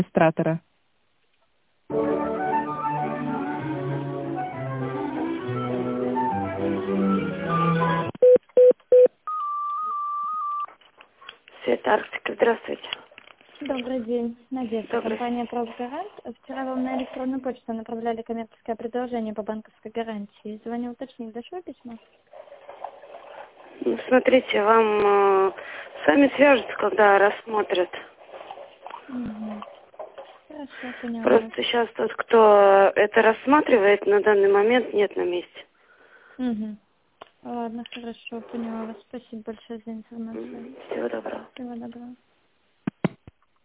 администратора. Света Арктика, здравствуйте. Добрый день. Надежда, Добрый. компания «Профгарант». Вчера вам на электронную почту направляли коммерческое предложение по банковской гарантии. Звоню уточнить, дошло письмо? Ну, смотрите, вам сами свяжутся, когда рассмотрят. Угу. Хорошо, поняла вас. Просто сейчас тот, кто это рассматривает, на данный момент нет на месте. Угу. Ладно, хорошо, поняла вас. Спасибо большое за информацию. Всего доброго. Всего доброго.